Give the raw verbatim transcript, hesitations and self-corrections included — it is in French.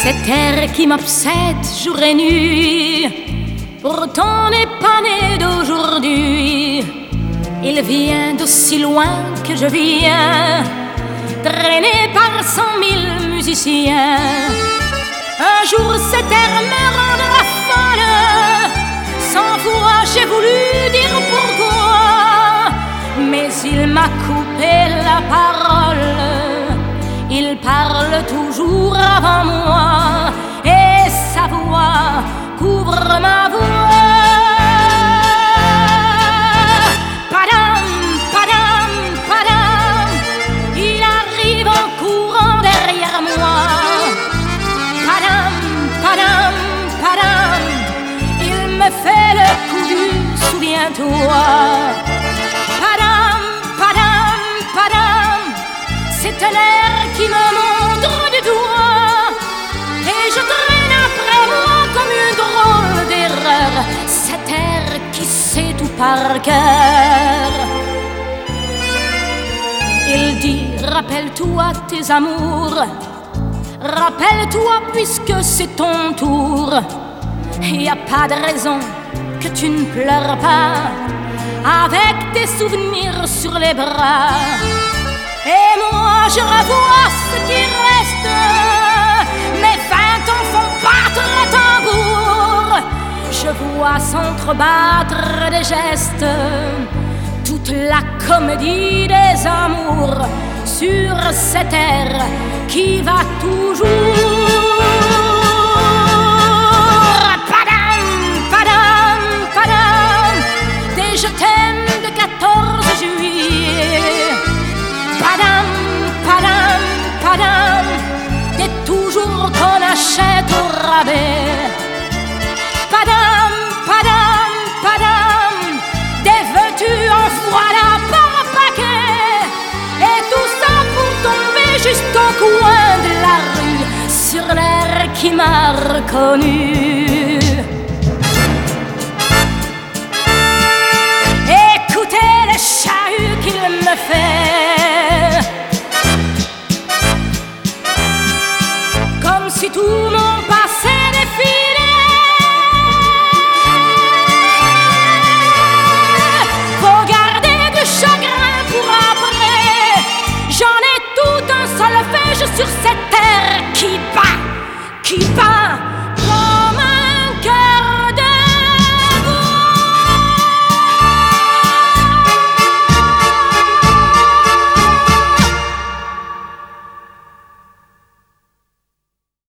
Cet air qui m'obsède jour et nuit, pourtant n'est pas né d'aujourd'hui. Il vient d'aussi loin que je viens, traîné par cent mille musiciens. Un jour cet air me rendra folle, cent fois j'ai voulu dire pourquoi, mais il m'a coupé la parole. Il parle toujours avant moi et sa voix couvre ma voix. Padam, padam, padam, il arrive en courant derrière moi. Padam, padam, padam, il me fait le coup du souviens-toi. Padam, padam, padam, c'est un air qui me montre du doigt et je traîne après moi comme une drôle d'erreur cet air qui sait tout par cœur. Il dit rappelle-toi tes amours, rappelle-toi puisque c'est ton tour. Y a pas de raison que tu ne pleures pas avec tes souvenirs sur les bras. Et moi je revois ce qui reste, mes vingt ans font battre le tambour. Je vois s'entrebattre des gestes, toute la comédie des amours sur cette air qui va toujours. Padam, padam, padam, des je t'aime de quatorze juillet. Padam, padam, padam, des toujours qu'on achète au rabais. Padam, padam, padam, des vêtus en voilà par paquet. Et tout ça pour tomber juste au coin de la rue sur l'air qui m'a reconnu.